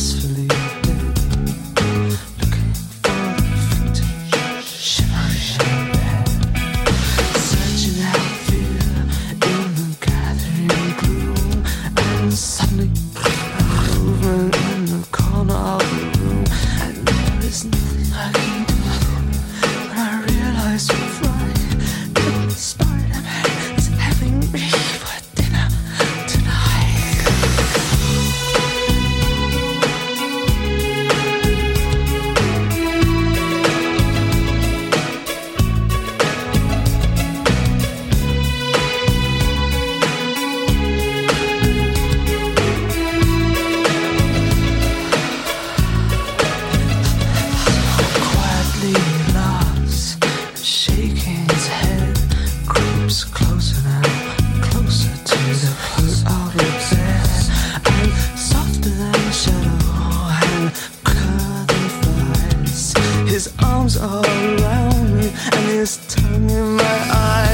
peacefully dead, looking for the vintage shivering bed, searching out fear in the gathering gloom, and suddenly movement in the corner of the room, and there is nothing I can do. When I realize you're right, the Spider-Man is having me for dinner tonight. Quietly lost and shaking his head, creeps closer now, closer to the foot of the bed, and softer than a shadow and quicker than flies. His arms are around me and his tongue in my eyes.